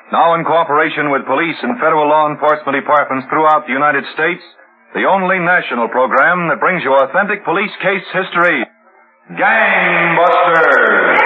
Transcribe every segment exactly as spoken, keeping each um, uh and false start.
Now in cooperation with police and federal law enforcement departments throughout the United States, the only national program that brings you authentic police case history, Gangbusters!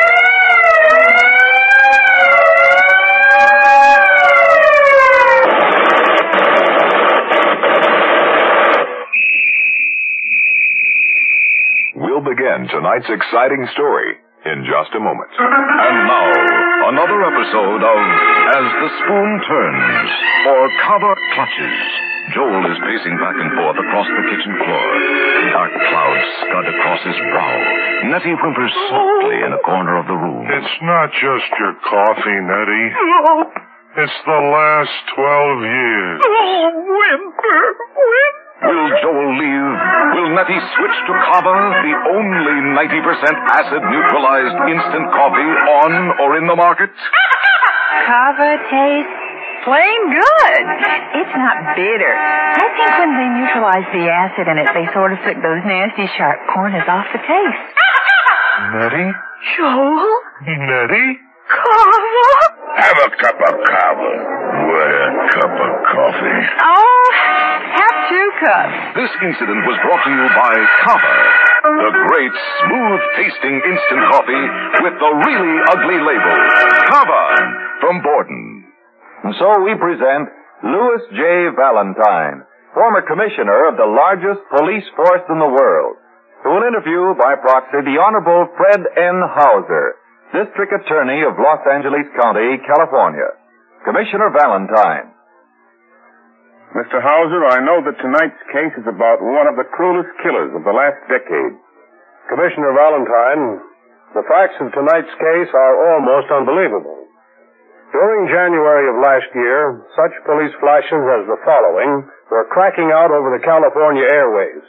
We'll begin tonight's exciting story in just a moment. And now, another episode of As the Spoon Turns, or Kava Clutches. Joel is pacing back and forth across the kitchen floor. Dark clouds scud across his brow. Nettie whimpers softly in a corner of the room. It's not just your coffee, Nettie. It's the last twelve years. Oh, whimper, whimper. Will Joel leave? Will Nettie switch to Kava, the only ninety percent acid-neutralized instant coffee on or in the market? Kava tastes plain good. It's not bitter. I think when they neutralize the acid in it, they sort of took those nasty sharp corners off the taste. Nettie? Joel? Nettie? Kava? Have a cup of kava. What a cup of coffee. Oh, have two cups. This incident was brought to you by Kava, the great, smooth-tasting instant coffee with the really ugly label. Kava from Borden. And so we present Louis J. Valentine, former commissioner of the largest police force in the world, who will interview by proxy the Honorable Fred N. Hauser, District Attorney of Los Angeles County, California. Commissioner Valentine. Mister Hauser, I know that tonight's case is about one of the cruelest killers of the last decade. Commissioner Valentine, the facts of tonight's case are almost unbelievable. During January of last year, such police flashes as the following were cracking out over the California airwaves.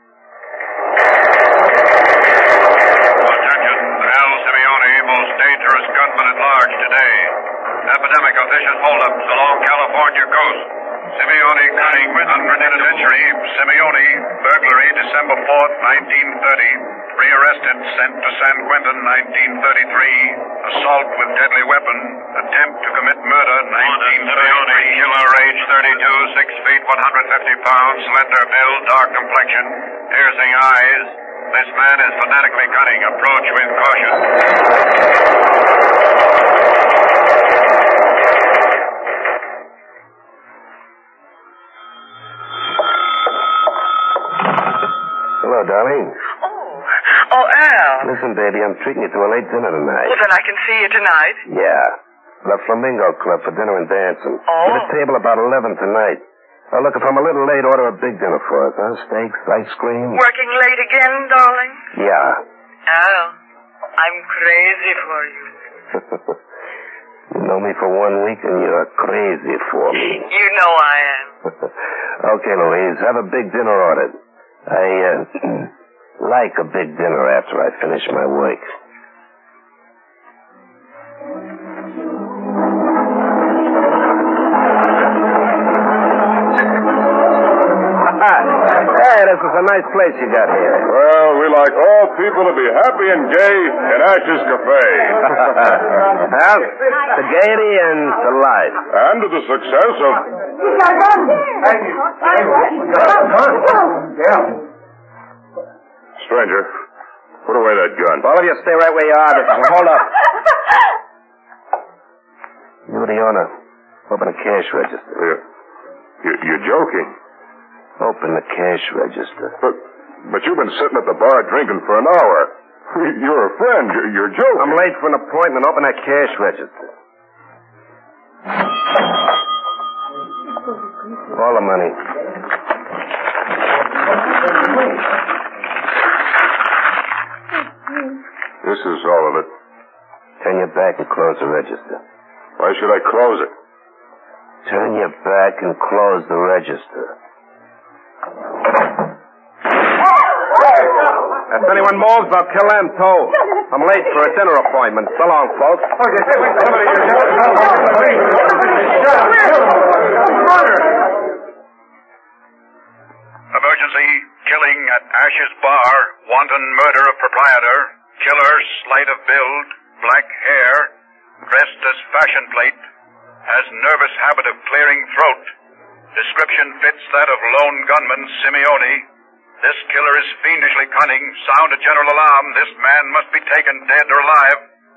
Dangerous gunman at large today. Epidemic of vicious holdups along California coast. Simeone cutting penitentiary. Simeone, burglary December fourth, nineteen thirty. Rearrested, sent to San Quentin, nineteen thirty-three. Assault with deadly weapon. Attempt to commit murder, nineteen thirty-three. Killer, age thirty-two, six feet, one hundred fifty pounds. Slender build, dark complexion. Piercing eyes. This man is fanatically cunning. Approach with caution. Hello, darling. Oh, oh, Al. Listen, baby, I'm treating you to a late dinner tonight. Well, then I can see you tonight. Yeah. The Flamingo Club for dinner and dancing. Oh. Get a table about eleven tonight. Now, look, if I'm a little late, order a big dinner for us, huh? Steaks, ice cream. Working late again, darling? Yeah. Al, I'm crazy for you. You know me for one week, and you're crazy for me. You know I am. Okay, Louise, have a big dinner ordered. I, uh, like a big dinner after I finish my work. Hey, this is a nice place you got here. Well, we like all people to be happy and gay at Ash's Cafe. Well, to gaiety and to life. And to the success of... Stranger, put away that gun. All of you stay right where you are. This is, hold up. You're the owner. Open a cash register. You're, you're, you're joking. Open the cash register. But, but you've been sitting at the bar drinking for an hour. You're a friend. You're, you're joking. I'm late for an appointment. Open that cash register. All the money. This is all of it. Turn your back and close the register. Why should I close it? Turn your back and close the register. If anyone moves, I'll kill them too. I'm late for a dinner appointment. So long, folks. Emergency. Killing at Ash's Bar. Wanton murder of proprietor. Killer slight of build. Black hair. Dressed as fashion plate. Has nervous habit of clearing throat. Description fits that of lone gunman Simeone. This killer is fiendishly cunning. Sound a general alarm. This man must be taken, dead or alive.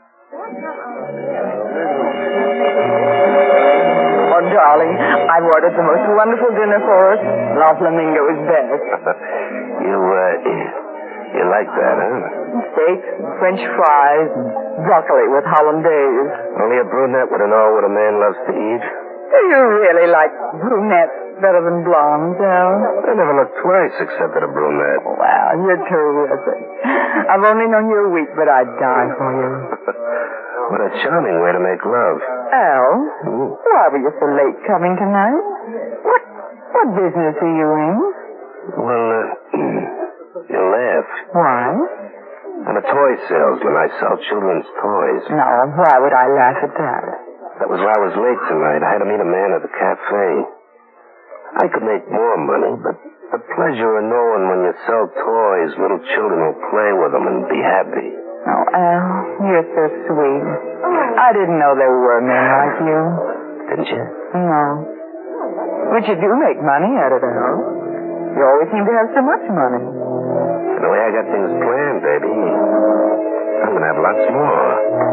Oh, darling, I've ordered the most wonderful dinner for us. La Flamingo is best. you, uh, you like that, huh? Steak, French fries, and broccoli with hollandaise. Only a brunette would know what a man loves to eat. Do you really like brunettes better than blondes, Al? I never looked twice except at a brunette. Wow, you're terrific. I've only known you a week, but I'd die for you. What a charming way to make love. Al, Ooh. why were you so late coming tonight? What what business are you in? Well, uh, you laugh. Why? I'm a toy salesman. I sell children's toys. No, why would I laugh at that? That was why I was late tonight. I had to meet a man at the cafe. I could make more money, but the pleasure of knowing when you sell toys, little children will play with them and be happy. Oh, Al, you're so sweet. I didn't know there were men like you. Didn't you? No. But you do make money at it, Al. You always seem to have so much money. The way I got things planned, baby, I'm going to have lots more.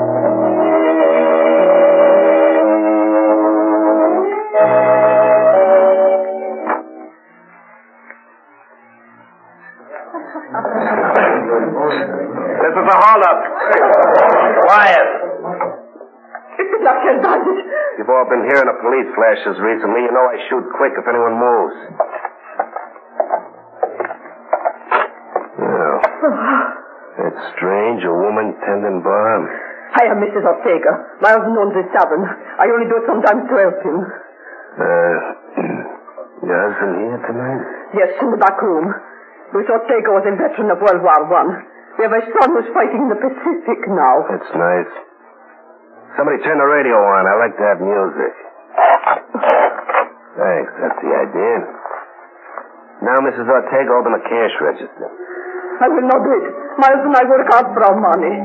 This is a holdup. Quiet. It's not your bandit. You've all been hearing of police flashes recently. You know I shoot quick if anyone moves. Well, it's strange, a woman tending bar. I am Missus Ortega. My husband owns this tavern. I only do it sometimes to help him. Uh, your husband here tonight? Yes, in the back room. Miss Ortega was a veteran of World War One. We have a son who's fighting in the Pacific now. That's nice. Somebody turn the radio on. I like to have music. Thanks, that's the idea. Now, Missus Ortega, open the cash register. I will not do it. My husband and I work hard for our money.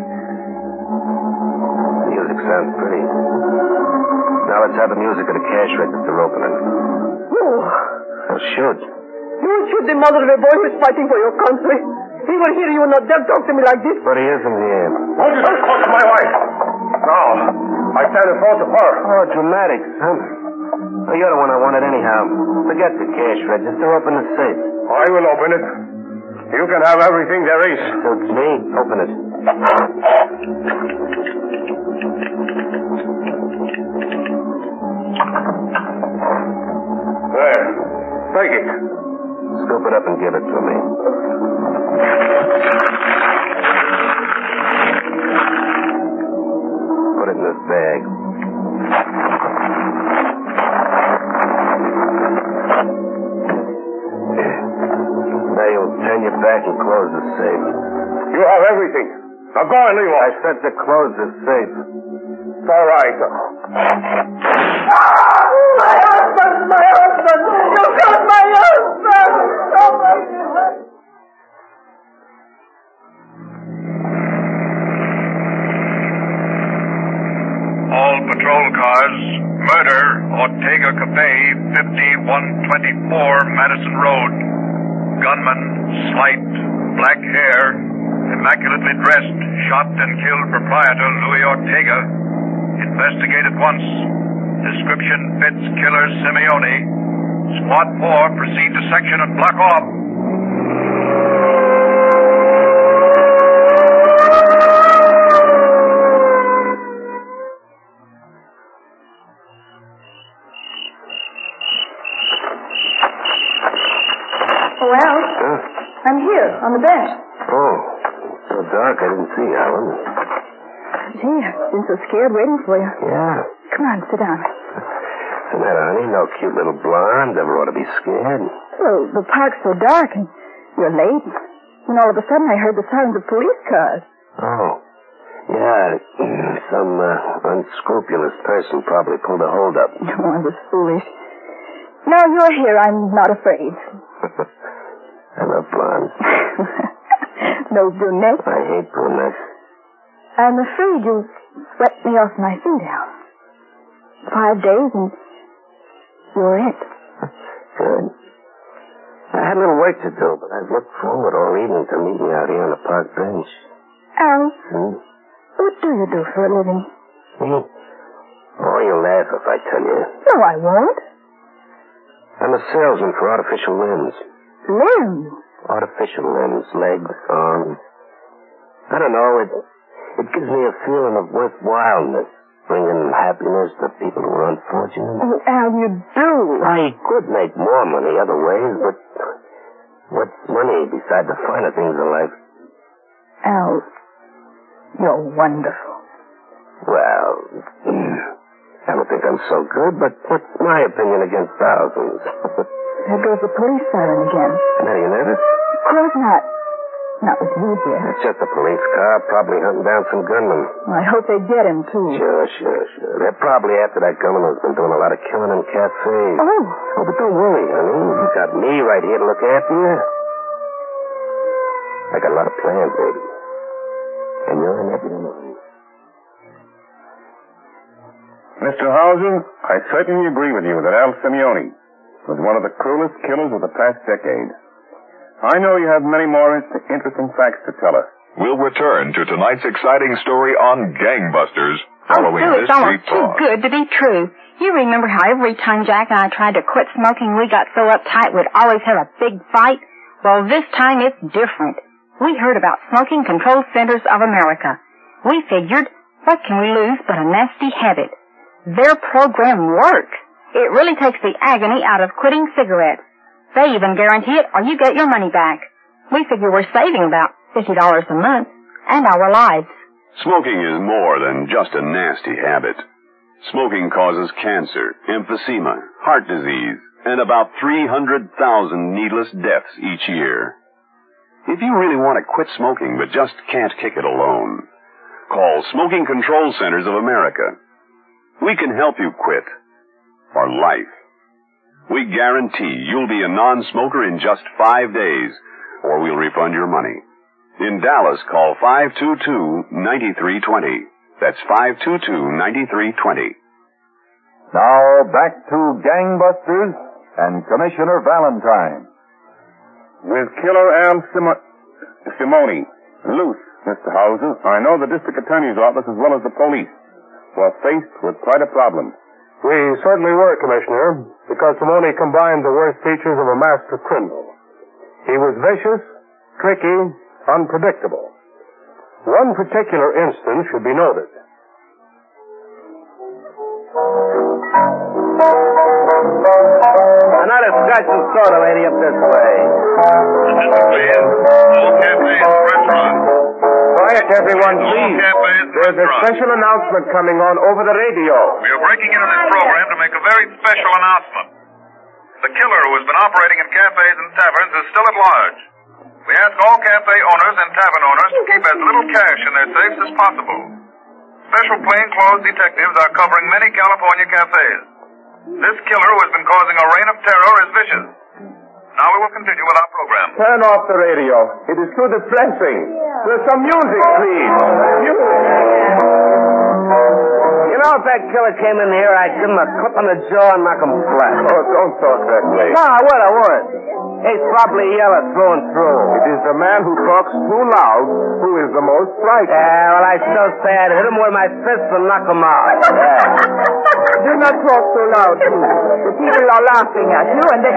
Music sounds pretty. Now let's have the music of the cash register opening. No. Well, shoot. You shoot the mother of a boy who's fighting for your country. He will hear you not dare talk to me like this. But he isn't here. Won't you talk to my wife? No. I stand in front of her. Oh, dramatic, son. Oh, you're the one I wanted anyhow. Forget the cash register. Open the safe. I will open it. You can have everything there is. Suits me. Open it. There. Take it. Scoop it up and give it to me. Put it in this bag. Now you'll turn your back and close the safe. You have everything. Now go on, Leroy. I said to close the safe. It's all right. My husband! My husband! You got my husband! Oh, my God. All patrol cars, murder, Ortega Cafe, fifty-one twenty-four Madison Road. Gunman, slight, black hair, immaculately dressed, shot and killed proprietor Louis Ortega. Investigate at once. Description fits killer Simeone. Squad four, proceed to section and block off. Well, Huh? I'm here on the bench. Oh, it's so dark I didn't see Alan. Gee, I've been so scared waiting for you. Yeah. Come on, sit down. Isn't that honey? No cute little blonde ever ought to be scared. Well, the park's so dark and you're late. And all of a sudden I heard the sounds of police cars. Oh. Yeah, some uh, unscrupulous person probably pulled a holdup. Oh, I was foolish. Now you're here, I'm not afraid. I love blondes. No brunettes. I hate brunettes. I'm afraid you swept me off my feet, Al. five days and you're it. Good. I had a little work to do, but I've looked forward all evening to meet you out here on the park bench. Al, Hmm? what do you do for a living? Me? Oh, you'll laugh if I tell you. No, I won't. I'm a salesman for artificial limbs. Limbs? Artificial limbs, legs, arms. I don't know, it, it gives me a feeling of worthwhileness, bringing happiness to people who are unfortunate. Oh, Al, you do. I could make more money other ways, but what's money beside the finer things in life? Al, you're wonderful. Well, I don't think I'm so good, but what's my opinion against thousands? There goes the police siren again. Now, you nervous? Of course not. Not with you here. It's just a police car, probably hunting down some gunman. Well, I hope they get him, too. Sure, sure, sure. They're probably after that gunman who's been doing a lot of killing in cafes. Oh. Oh, but don't worry, honey. You got me right here to look after you. I got a lot of plans, baby. And you're in every one. Mister Hauser, I certainly agree with you that Al Simeone was one of the cruelest killers of the past decade. I know you have many more interesting facts to tell us. We'll return to tonight's exciting story on Gangbusters following oh, this it's almost brief too pause. good to be true. You remember how every time Jack and I tried to quit smoking, we got so uptight we'd always have a big fight? Well, this time it's different. We heard about Smoking Control Centers of America. We figured, what can we lose but a nasty habit? Their program works. It really takes the agony out of quitting cigarettes. They even guarantee it or you get your money back. We figure we're saving about fifty dollars a month and our lives. Smoking is more than just a nasty habit. Smoking causes cancer, emphysema, heart disease, and about three hundred thousand needless deaths each year. If you really want to quit smoking but just can't kick it alone, call Smoking Control Centers of America. We can help you quit. For life. We guarantee you'll be a non-smoker in just five days, or we'll refund your money. In Dallas, call five two two, nine three two zero. That's five two two, nine three two zero. Now, back to Gangbusters and Commissioner Valentine. With killer Al Sim- Simeone loose, Mister Hauser, I know the district attorney's office as well as the police were faced with quite a problem. We certainly were, Commissioner, because Simeone combined the worst features of a master criminal. He was vicious, tricky, unpredictable. One particular instance should be noted. Another scotch and soda, lady, up this way. Attention, please. All cafes and restaurants. Quiet, everyone, All please. cafes and There's a restaurants. special announcement coming on over the radio. We are breaking into this program to make a very special announcement. The killer who has been operating in cafes and taverns is still at large. We ask all cafe owners and tavern owners to keep as little cash in their safes as possible. Special plainclothes detectives are covering many California cafes. This killer who has been causing a reign of terror is vicious. Now we will continue with our program. Turn off the radio. It is too depressing. There's some music, please. You know, if that killer came in here, I'd give him a clip on the jaw and knock him flat. Oh, don't talk that way. No, I would, I would. He's probably yellow through and through. It is the man who talks too loud who is the most frightening. Yeah, well, I still say I'd hit him with my fist and knock him out. Yeah. Do not talk so loud, please. The people are laughing at you and they...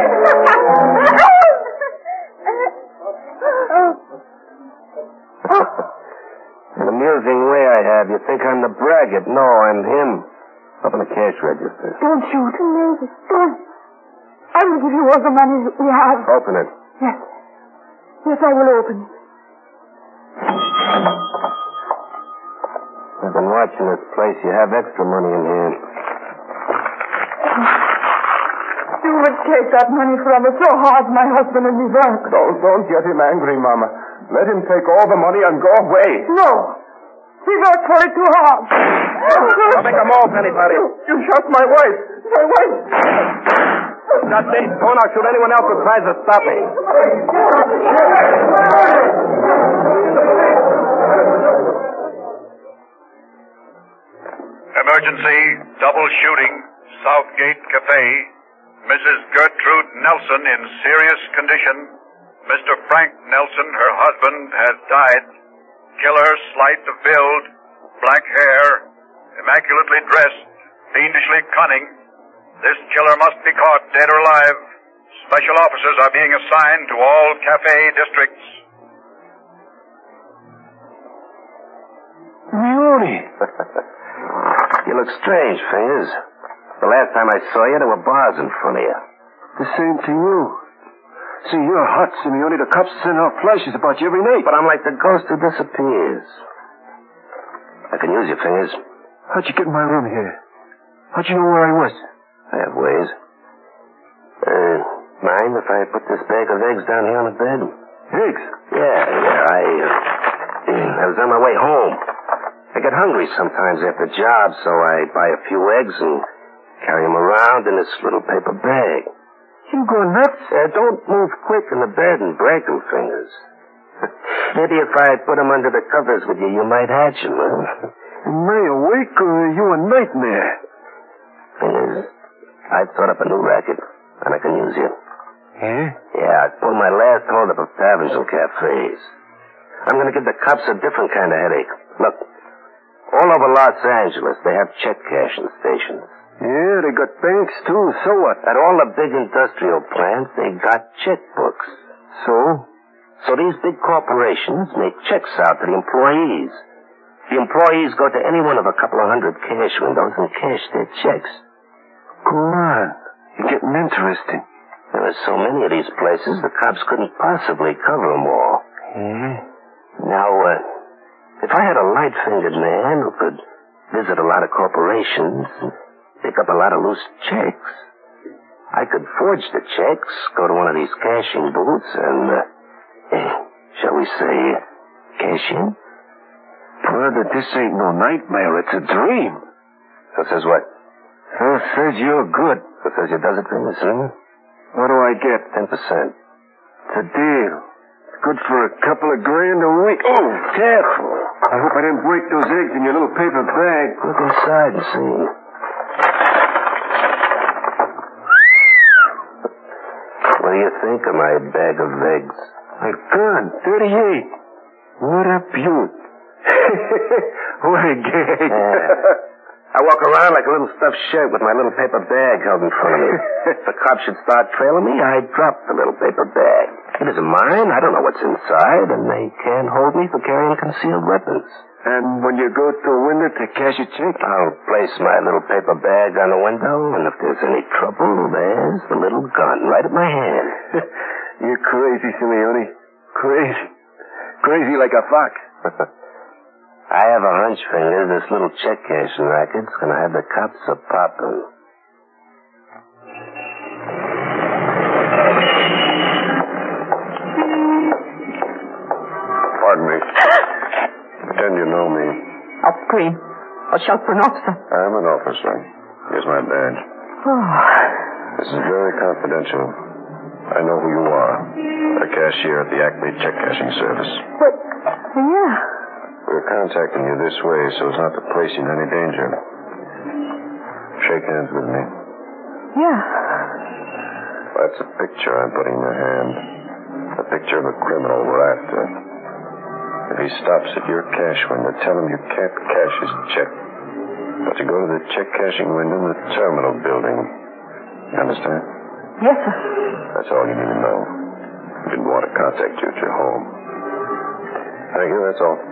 An amusing way I have. You think I'm the braggart. No, I'm him. Up in the cash register. Don't shoot. Don't. I will give you all the money we have. Open it. Yes. Yes, I will open it. I've been watching this place. You have extra money in here. You would take that money from us so hard my husband and me work. Don't, don't get him angry, Mama. Let him take all the money and go away. No. We worked for it too hard. I'll make a move, anybody. You, you shot my wife. My wife. Not me. Don't I'll shoot anyone else who tries to stop me. Emergency, double shooting. Southgate Cafe. Missus Gertrude Nelson in serious condition. Mister Frank Nelson, her husband, has died. Killer slight of build, black hair, immaculately dressed, fiendishly cunning. This killer must be caught, dead or alive. Special officers are being assigned to all cafe districts. Simeone! You look strange, Fingers. The last time I saw you, there were bars in front of you. The same to you. See, you're hot, Simeone. The cops send out flashes about you every night. But I'm like the ghost who disappears. I can use your Fingers. How'd you get in my room here? How'd you know where I was? I have ways. Uh, mind if I put this bag of eggs down here on the bed? Eggs? Yeah, yeah. I, uh, I was on my way home. I get hungry sometimes after jobs, so I buy a few eggs and carry them around in this little paper bag. You go nuts? Uh, don't move quick in the bed and break them, Fingers. Maybe if I put them under the covers with you, you might hatch them, huh? Am I awake or are you a nightmare? Fingers, I've thought up a new racket, and I can use you. Yeah? Yeah, I pulled my last hold up of taverns and cafes. I'm going to give the cops a different kind of headache. Look, all over Los Angeles, they have check cashing stations. Yeah, they got banks, too. So what? At all the big industrial plants, they got checkbooks. So? So these big corporations make checks out to the employees. The employees go to any one of a couple of hundred cash windows and cash their checks. Go on. You're getting interesting. There are so many of these places, the cops couldn't possibly cover them all. Yeah? Now, uh, if I had a light-fingered man who could visit a lot of corporations and pick up a lot of loose checks, I could forge the checks, go to one of these cashing booths, and, uh, eh, shall we say, cash in? Brother, this ain't no nightmare. It's a dream. So says what? So says you're good. So says you does it, Fingers, huh? What do I get? Ten percent. It's a deal. Good for a couple of grand a week. Oh, careful. I hope I didn't break those eggs in your little paper bag. Look inside and see. What do you think of my bag of eggs? My gun, thirty-eight. What a beaut. What a gag. Yeah. I walk around like a little stuffed shirt with my little paper bag held in front of me. If the cops should start trailing me, I drop the little paper bag. It isn't mine. I don't know what's inside, and they can't hold me for carrying concealed weapons. And when you go to a window to cash a check? I'll place my little paper bag on the window, and if there's any trouble, there's the little gun right at my hand. You're crazy, Simeone. Crazy. Crazy like a fox. I have a hunch, Finger, this little check cashing racket's gonna have the cops a-popping. Pardon me. Pretend you know me. Auf screen. What's your officer? I'm an officer. Here's my badge. Oh. This is very confidential. I know who you are. A cashier at the Acme Check Cashing Service. But, yeah. We're contacting you this way so as not to place you in any danger. Shake hands with me. Yeah. That's a picture I'm putting in your hand. A picture of a criminal we're after. If he stops at your cash window, tell him you can't cash his check. But you go to the check cashing window in the terminal building. You understand? Yes, sir. That's all you need to know. We didn't want to contact you at your home. Thank you, that's all.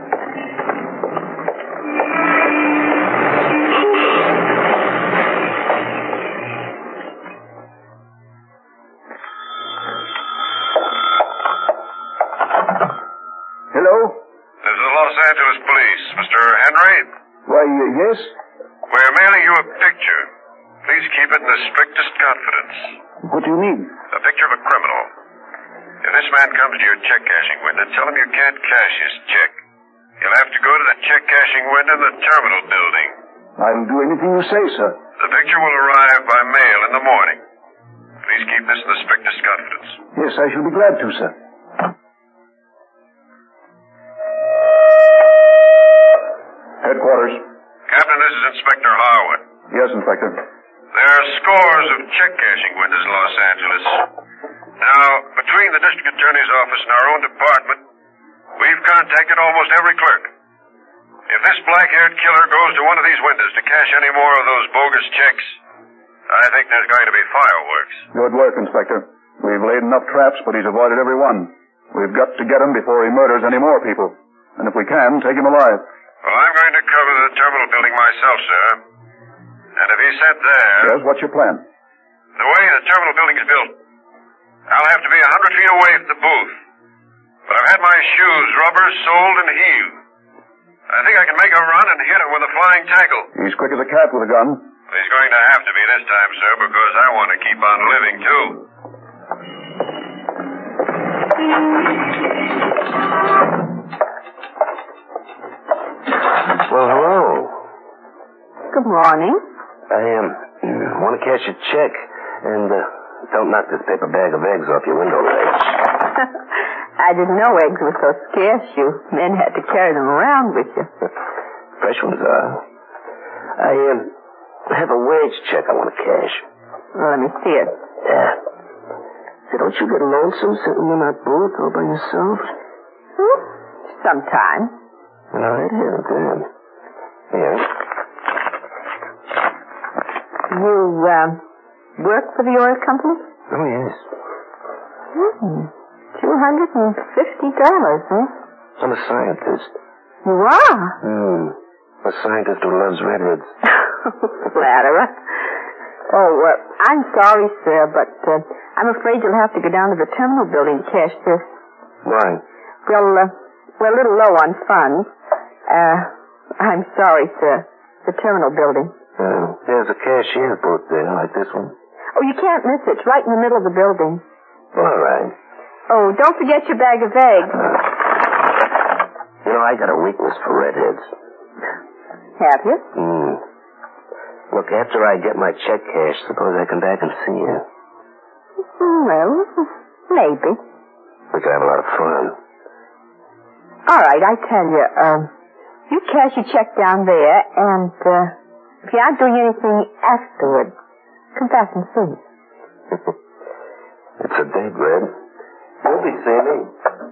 Hello? This is Los Angeles Police. Mister Henry? Why, uh, yes? We're mailing you a picture. Please keep it in the strictest confidence. What do you mean? A picture of a criminal. If this man comes to your check cashing window, tell him you can't cash his check. You'll have to go to the check cashing window in the terminal building. I'll do anything you say, sir. The picture will arrive by mail in the morning. Please keep this in the strictest confidence. Yes, I shall be glad to, sir. Headquarters. Captain, this is Inspector Harwood. Yes, Inspector. There are scores of check cashing windows in Los Angeles. Now, between the district attorney's office and our own department, we've contacted almost every clerk. If this black-haired killer goes to one of these windows to cash any more of those bogus checks, I think there's going to be fireworks. Good work, Inspector. We've laid enough traps, but he's avoided every one. We've got to get him before he murders any more people. And if we can, take him alive. Well, I'm going to cover the terminal building myself, sir. And if he's sent there... Yes, what's your plan? The way the terminal building is built, I'll have to be a hundred feet away from the booth. But I've had my shoes rubbers, soled, and heeled. I think I can make a run and hit him with a flying tackle. He's quick as a cat with a gun. He's going to have to be this time, sir, because I want to keep on living, too. Well, hello. Good morning. I um, want to cash a check, and uh, don't knock this paper bag of eggs off your window ledge. I didn't know eggs were so scarce. You men had to carry them around with you. Fresh ones are. I um, have a wage check I want to cash. Well, let me see it. Yeah. Say, don't you get lonesome sitting in that booth all by yourself? Hmm? Sometime. All right, here, good. Here. You, um, work for the oil company? Oh, yes. Hmm. Two hundred and fifty dollars, huh? I'm a scientist. You are? Hmm. A scientist who loves redwoods. Flatterer. Oh, uh, I'm sorry, sir, but uh, I'm afraid you'll have to go down to the terminal building to cash this. Why? Well, uh, we're a little low on funds. Uh, I'm sorry, sir. The terminal building. Uh, there's a cashier's booth there, like this one. Oh, you can't miss it. It's right in the middle of the building. All right. Oh, don't forget your bag of eggs. You know, I got a weakness for redheads. Have you? Hmm. Look, after I get my check cashed, suppose I come back and see you. Well, maybe. We could have a lot of fun. All right, I tell you, um, you cash your check down there, and uh, if you aren't doing anything afterward, come back and see me. It's a date, Red. You'll be seeing me.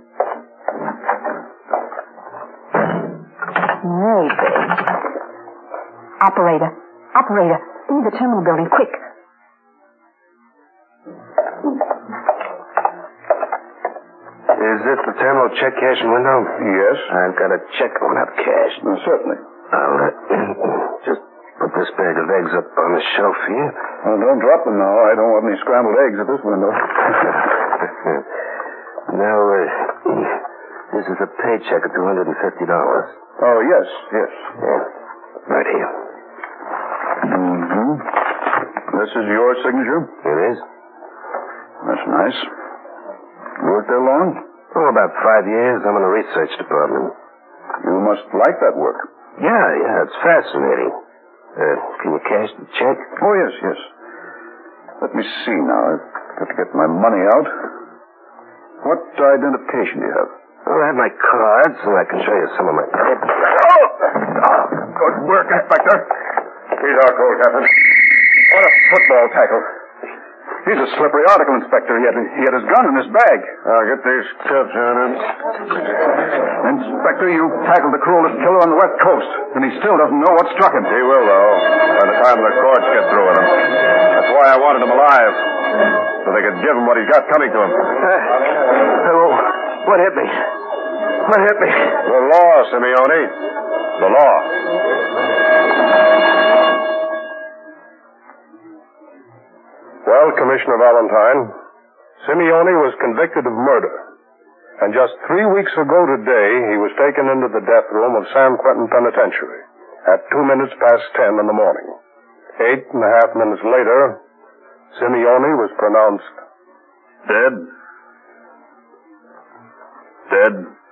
Maybe. Operator. Operator. In the terminal building. Quick. Is this the terminal check cashing window? Yes. I've got a check I want to have cashed. Uh, certainly. I'll uh, just put this bag of eggs up on the shelf here. Well, don't drop them now. I don't want any scrambled eggs at this window. Now, uh, this is a paycheck of two hundred fifty dollars. Oh, yes, yes. Yeah. Right here. Mm-hmm. This is your signature? It is. That's nice. You worked there long? Oh, about five years. I'm in the research department. You must like that work. Yeah, yeah, it's fascinating. Uh, can you cash the check? Oh, yes, yes. Let me see now. I've got to get my money out. What identification do you have? Well, I have my card, so I can show you some of my... Oh! Oh, good work, Inspector. He's our goal, Captain. What a football tackle. He's a slippery article, Inspector. He had, he had his gun in his bag. I'll get these cuffs on him. Inspector, you tackled the cruelest killer on the West Coast, and he still doesn't know what struck him. He will, though, by the time the courts get through with him. That's why I wanted him alive, so they could give him what he's got coming to him. Uh, oh, what hit me? What hit me? The law, Simeone. The law. Well, Commissioner Valentine, Simeone was convicted of murder. And just three weeks ago today, he was taken into the death room of San Quentin Penitentiary at two minutes past ten in the morning. Eight and a half minutes later, Simeone was pronounced dead. Dead.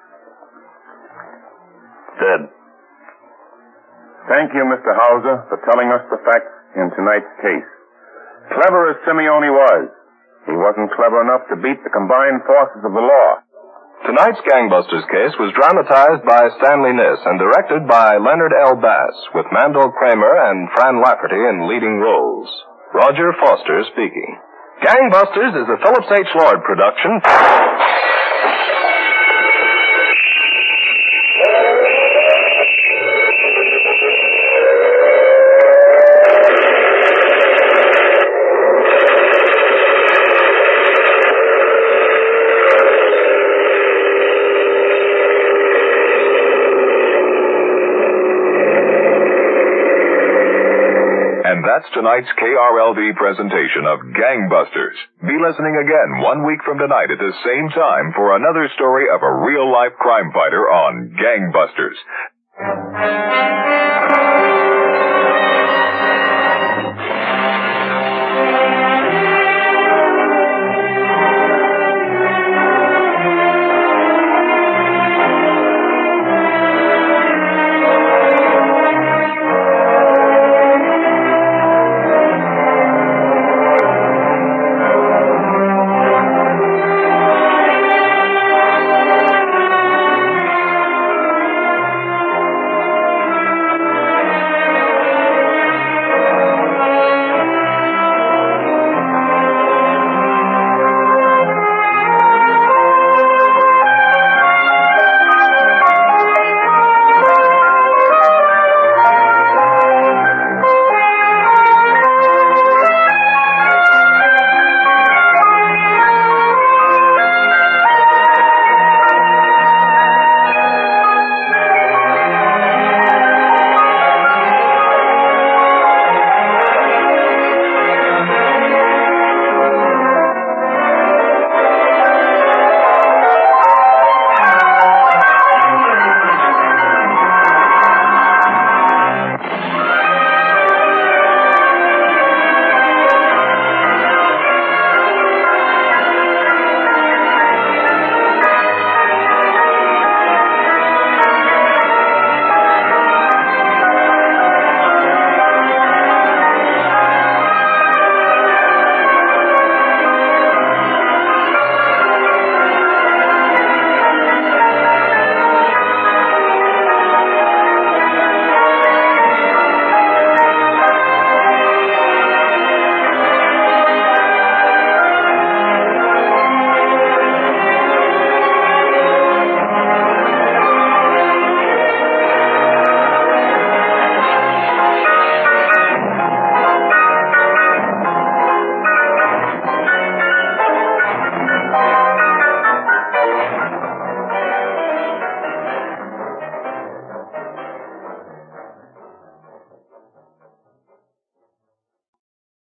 Dead. Thank you, Mister Hauser, for telling us the facts in tonight's case. Clever as Simeone was, he wasn't clever enough to beat the combined forces of the law. Tonight's Gangbusters case was dramatized by Stanley Niss and directed by Leonard L. Bass, with Mandel Kramer and Fran Lafferty in leading roles. Roger Foster speaking. Gangbusters is a Phillips H. Lloyd production. And that's tonight's K R L D presentation of Gangbusters. Be listening again one week from tonight at the same time for another story of a real-life crime fighter on Gangbusters.